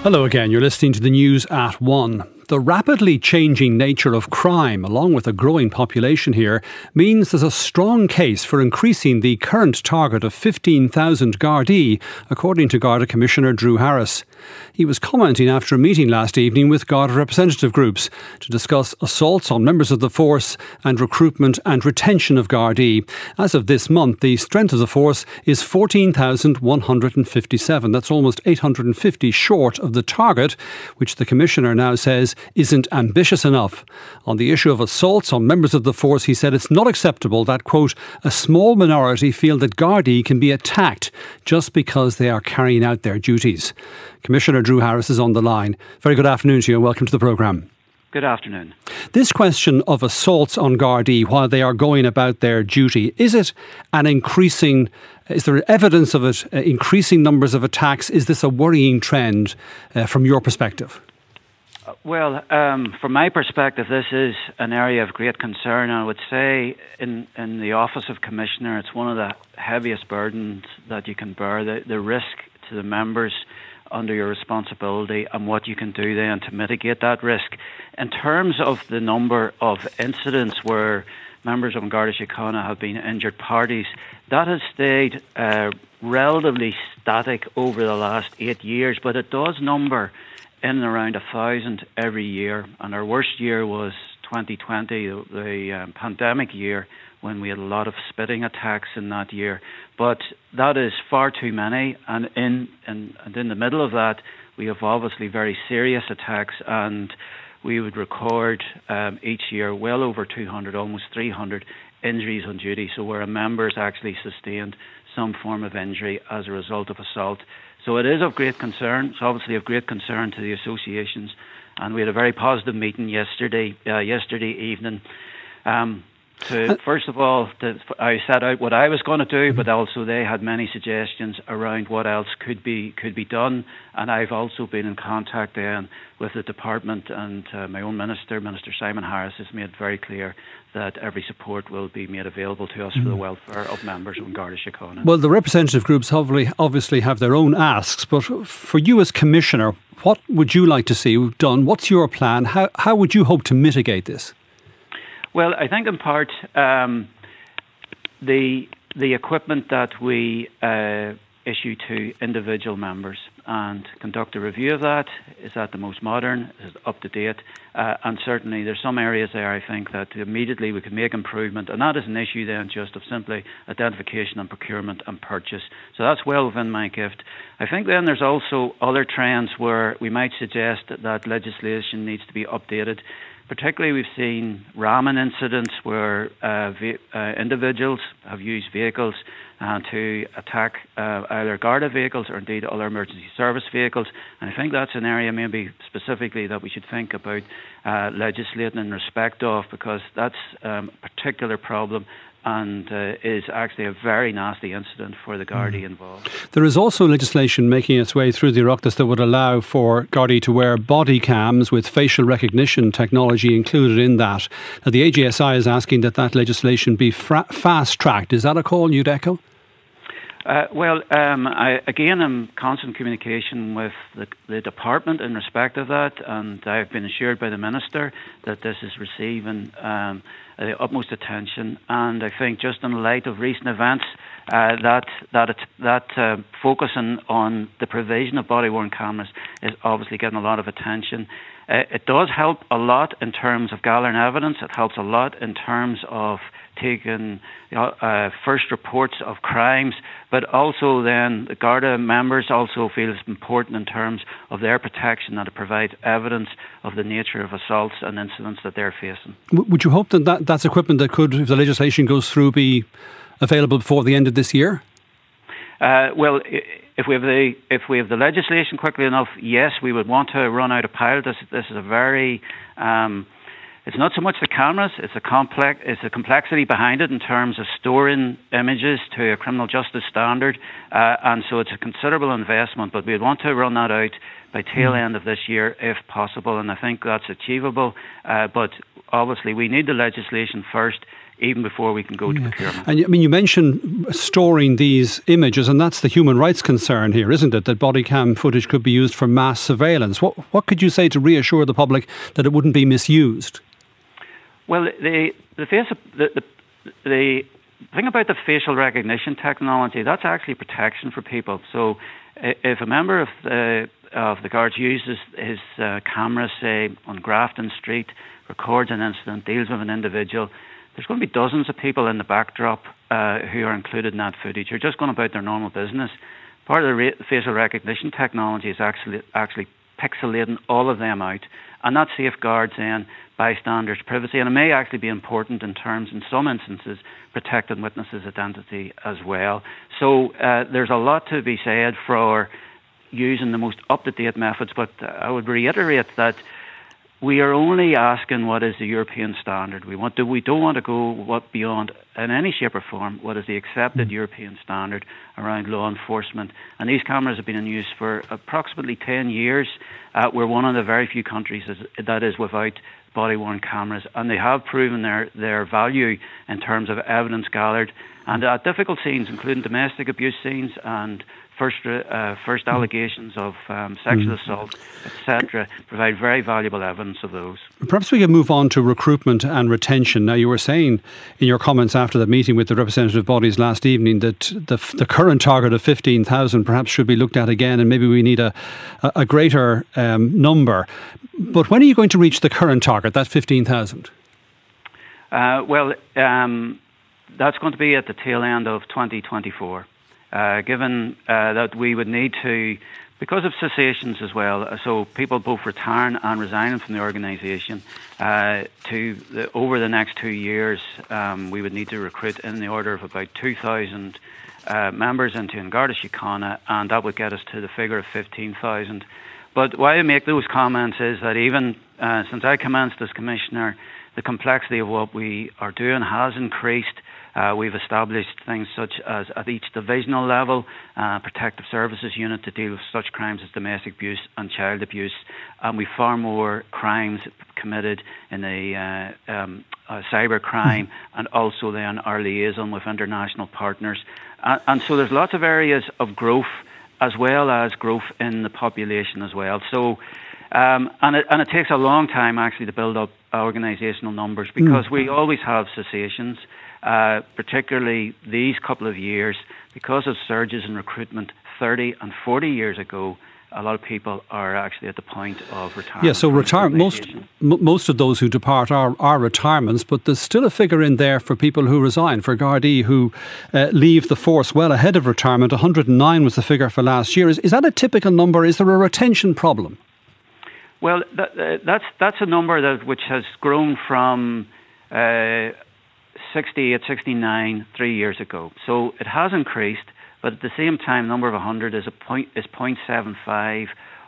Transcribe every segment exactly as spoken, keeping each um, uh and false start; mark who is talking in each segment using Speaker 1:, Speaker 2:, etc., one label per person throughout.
Speaker 1: Hello again, you're listening to the news at one. The rapidly changing nature of crime, along with a growing population here, means there's a strong case for increasing the current target of fifteen thousand Gardaí, according to Garda Commissioner Drew Harris. He was commenting after a meeting last evening with Garda representative groups to discuss assaults on members of the force and recruitment and retention of Gardaí. As of this month, the strength of the force is fourteen thousand one hundred fifty-seven. That's almost eight hundred fifty short of the target, which the Commissioner now says isn't ambitious enough. On the issue of assaults on members of the force, he said it's not acceptable that, quote, a small minority feel that Gardaí can be attacked just because they are carrying out their duties. Commissioner Drew Harris is on the line. Very good afternoon to you and welcome to the programme.
Speaker 2: Good afternoon.
Speaker 1: This question of assaults on Gardaí while they are going about their duty, is it an increasing, is there evidence of it, uh, increasing numbers of attacks? Is this a worrying trend uh, from your perspective?
Speaker 2: Well, um, from my perspective, this is an area of great concern. I would say in, in the Office of Commissioner, it's one of the heaviest burdens that you can bear, the, the risk to the members under your responsibility and what you can do then to mitigate that risk. In terms of the number of incidents where members of Garda Síochána have been injured parties, that has stayed uh, relatively static over the last eight years, but it does number in and around a thousand every year. And our worst year was twenty twenty, the, the um, pandemic year, when we had a lot of spitting attacks in that year. But that is far too many, and in and, and in the middle of that, we have obviously very serious attacks, and we would record um, each year well over two hundred, almost three hundred injuries on duty, so where a member has actually sustained some form of injury as a result of assault. So it is of great concern. It's obviously of great concern to the associations, and we had a very positive meeting yesterday, uh, yesterday evening. Um, To, first of all, to, I set out what I was going to do, but also they had many suggestions around what else could be could be done. And I've also been in contact then with the department, and uh, my own minister, Minister Simon Harris, has made very clear that every support will be made available to us for the welfare of members of Garda Síochána.
Speaker 1: Well, the representative groups obviously have their own asks, but for you as Commissioner, what would you like to see done? What's your plan? How how would you hope to mitigate this?
Speaker 2: Well, I think in part um, the the equipment that we uh, issue to individual members and conduct a review of that, is that the most modern, is it up to date, uh, and certainly there's some areas there I think that immediately we can make improvement, and that is an issue then just of simply identification and procurement and purchase. So that's well within my gift. I think then there's also other trends where we might suggest that, that legislation needs to be updated. Particularly, we've seen ramming incidents where uh, ve- uh, individuals have used vehicles uh, to attack uh, either Garda vehicles or indeed other emergency service vehicles. And I think that's an area maybe specifically that we should think about uh, legislating in respect of, because that's um, a particular problem and uh, is actually a very nasty incident for the Gardaí involved. There
Speaker 1: is also legislation making its way through the Oireachtas that would allow for Gardaí to wear body cams with facial recognition technology included in that. Now, the A G S I is asking that that legislation be fra- fast-tracked. Is that a call you'd echo?
Speaker 2: Uh, well, um, I, again, I'm in constant communication with the, the department in respect of that, and I've been assured by the Minister that this is receiving um, the utmost attention. And I think just in light of recent events, uh, that that it, that uh, focusing on the provision of body-worn cameras is obviously getting a lot of attention. Uh, it does help a lot in terms of gathering evidence. It helps a lot in terms of taking uh, first reports of crimes, but also then the Garda members also feel it's important in terms of their protection, that it provides evidence of the nature of assaults and incidents that they're facing.
Speaker 1: Would you hope that, that that's equipment that could, if the legislation goes through, be available before the end of this year?
Speaker 2: Uh, well, if we have the if we have the legislation quickly enough, yes, we would want to run out a pilot. This, this is a very um, It's not so much the cameras, it's the complex, it's the complexity behind it in terms of storing images to a criminal justice standard, uh, and so it's a considerable investment, but we'd want to run that out by tail end of this year if possible, and I think that's achievable, uh, but obviously we need the legislation first. even before we can go to yeah. procurement.
Speaker 1: And I mean, you mentioned storing these images, and that's the human rights concern here, isn't it? That body cam footage could be used for mass surveillance. What what could you say to reassure the public that it wouldn't be misused?
Speaker 2: Well, the the face of, the, the the thing about the facial recognition technology, that's actually protection for people. So if a member of the of the Guards uses his uh, camera, say on Grafton Street, records an incident, deals with an individual, there's going to be dozens of people in the backdrop uh, who are included in that footage, who are just going about their normal business. Part of the re- facial recognition technology is actually actually pixelating all of them out, and that safeguards then bystanders' privacy, and it may actually be important in terms, in some instances, protecting witnesses' identity as well. So uh, there's a lot to be said for using the most up-to-date methods, but I would reiterate that we are only asking what is the European standard. We want to, we don't want to go what beyond, in any shape or form, what is the accepted European standard around law enforcement. And these cameras have been in use for approximately ten years. Uh, we're one of the very few countries that is without body-worn cameras, and they have proven their, their value in terms of evidence gathered. And uh, difficult scenes, including domestic abuse scenes and first uh, first allegations of um, sexual assault, et cetera, provide very valuable evidence of those.
Speaker 1: Perhaps we can move on to recruitment and retention. Now, you were saying in your comments after the meeting with the representative bodies last evening that the, the current target of fifteen thousand perhaps should be looked at again, and maybe we need a, a greater um, number. But when are you going to reach the current target, that fifteen thousand?
Speaker 2: Uh, well, um, that's going to be at the tail end of twenty twenty-four. Uh, given uh, that we would need to, because of cessations as well, uh, so people both retiring and resigning from the organisation, uh, to the, over the next two years, um, we would need to recruit in the order of about two thousand uh, members into An Garda Síochána, and that would get us to the figure of fifteen thousand. But why I make those comments is that even uh, since I commenced as Commissioner, the complexity of what we are doing has increased. Uh, we've established things such as at each divisional level, uh, protective services unit to deal with such crimes as domestic abuse and child abuse. And we've far more crimes committed in the uh, um, uh, cyber crime, and also then our liaison with international partners. Uh, and so there's lots of areas of growth, as well as growth in the population as well. So, um, and it and it takes a long time actually to build up organisational numbers, because mm. we always have cessations. Uh, particularly these couple of years, because of surges in recruitment thirty and forty years ago, a lot of people are actually at the point of retirement.
Speaker 1: Yeah, so retire- most m- most of those who depart are, are retirements, but there's still a figure in there for people who resign, for Gardaí who uh, leave the force well ahead of retirement. one hundred nine was the figure for last year. Is, is that a typical number? Is there a retention problem?
Speaker 2: Well, that, uh, that's that's a number that which has grown from Uh, sixty-eight, sixty-nine three years ago. So it has increased, but at the same time, number of one hundred is a point is zero point seven five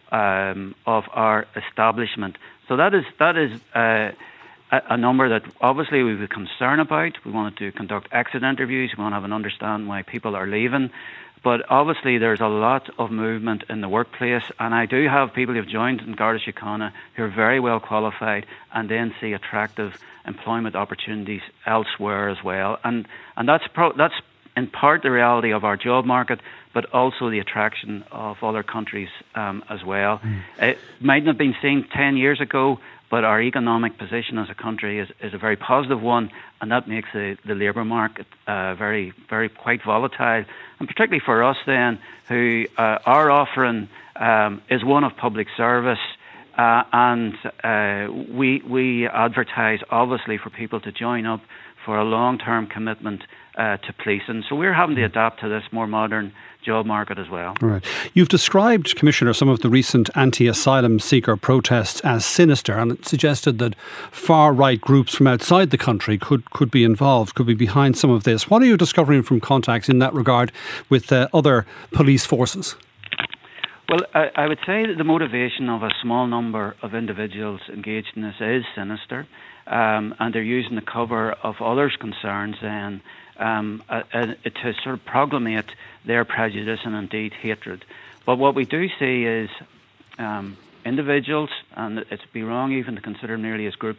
Speaker 2: um, of our establishment. So that is that is uh, a, a number that obviously we have concern about. We wanted to conduct exit interviews. We want to have an understanding why people are leaving. But obviously there's a lot of movement in the workplace, and I do have people who have joined in Garda Síochána who are very well qualified and then see attractive employment opportunities elsewhere as well. And and that's pro- that's in part the reality of our job market, but also the attraction of other countries um, as well. Mm. It mightn't have been seen ten years ago, but our economic position as a country is, is a very positive one, and that makes the, the labour market uh, very, very quite volatile. And particularly for us then, who uh, our offering um, is one of public service, uh, and uh, we we advertise obviously for people to join up for a long-term commitment uh, to policing. So we're having to adapt to this more modern job market as well.
Speaker 1: Right. You've described, Commissioner, some of the recent anti-asylum seeker protests as sinister, and it suggested that far-right groups from outside the country could, could be involved, could be behind some of this. What are you discovering from contacts in that regard with uh, other police forces?
Speaker 2: Well, I, I would say that the motivation of a small number of individuals engaged in this is sinister, um, and they're using the cover of others' concerns and um, uh, uh, to sort of proclamate their prejudice and indeed hatred. But what we do see is um, individuals, and it'd be wrong even to consider them nearly as groupings,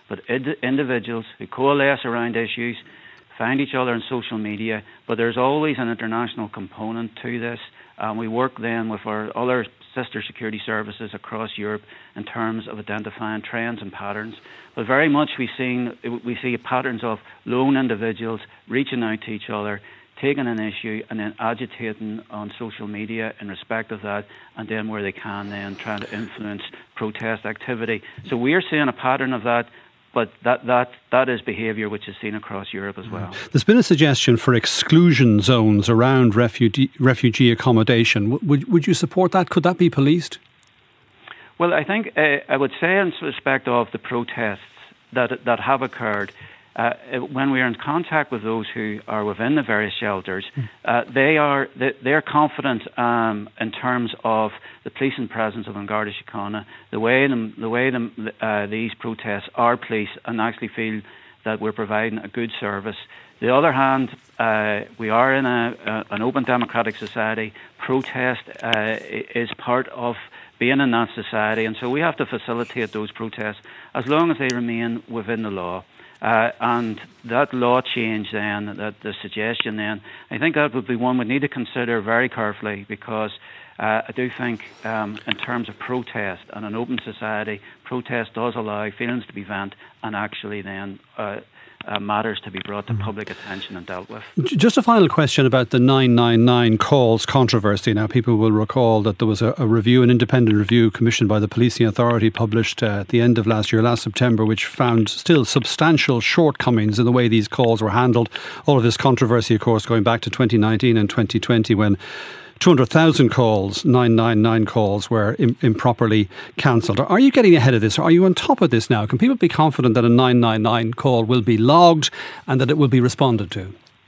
Speaker 2: but id- individuals who coalesce around issues, find each other on social media, but there's always an international component to this. Um, we work then with our other sister security services across Europe in terms of identifying trends and patterns. But very much we seen we see patterns of lone individuals reaching out to each other, taking an issue and then agitating on social media in respect of that, and then where they can then trying to influence protest activity. So we are seeing a pattern of that. But that, that, that is behaviour which is seen across Europe as well.
Speaker 1: There's been a suggestion for exclusion zones around refugee, refugee accommodation. Would, would you support that? Could that be policed?
Speaker 2: Well, I think uh, I would say in respect of the protests that, that have occurred, uh, when we are in contact with those who are within the various shelters, uh, they are they're confident um, in terms of the policing presence of An Garda Síochána, the way them, the way them, uh, these protests are policed, and actually feel that we're providing a good service. On the other hand, uh, we are in a, a, an open democratic society. Protest uh, is part of being in that society, and so we have to facilitate those protests as long as they remain within the law. Uh, and that law change then, that the suggestion then, I think that would be one we need to consider very carefully, because uh, I do think um, in terms of protest and an open society, protest does allow feelings to be vent and actually then uh, Uh, matters to be brought to public attention and dealt with.
Speaker 1: Just a final question about the nine nine nine calls controversy. Now, people will recall that there was a, a review, an independent review commissioned by the Policing Authority, published uh, at the end of last year, last September, which found still substantial shortcomings in the way these calls were handled. All of this controversy, of course, going back to twenty nineteen and twenty twenty, when two hundred thousand calls, nine nine nine calls, were im- improperly cancelled. Are you getting ahead of this? Are you on top of this now? Can people be confident that a nine nine nine call will be logged and that it will be responded to?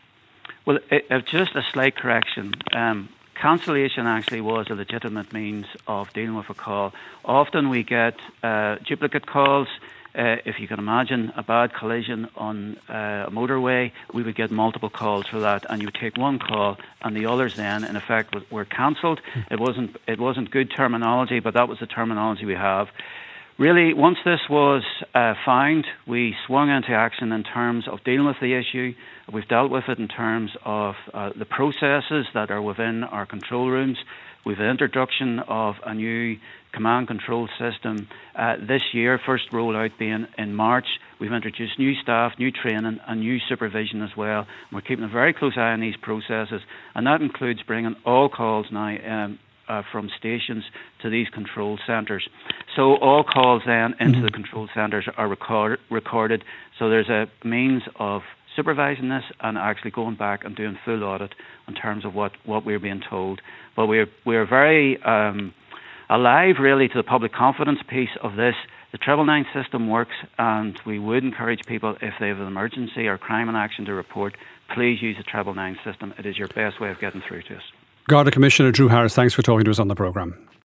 Speaker 2: Well, it, it, just a slight correction. Um, cancellation actually was a legitimate means of dealing with a call. Often we get uh, duplicate calls. Uh, if you can imagine a bad collision on uh, a motorway, we would get multiple calls for that, and you would take one call, and the others then, in effect, were cancelled. It wasn't it wasn't good terminology, but that was the terminology we have. Really, once this was uh, found, we swung into action in terms of dealing with the issue. We've dealt with it in terms of uh, the processes that are within our control rooms. We've an introduction of a new command control system uh, this year, first rollout being in March. We've introduced new staff, new training and new supervision as well. We're keeping a very close eye on these processes, and that includes bringing all calls now um, uh, from stations to these control centres. So all calls then into the control centres are record- recorded, so there's a means of supervising this and actually going back and doing full audit in terms of what, what we're being told. But we're we're very um, alive really to the public confidence piece of this. The Triple Nine system works, and we would encourage people, if they have an emergency or crime in action to report, please use the Triple Nine system. It is your best way of getting through to us.
Speaker 1: Garda Commissioner Drew Harris, thanks for talking to us on the programme.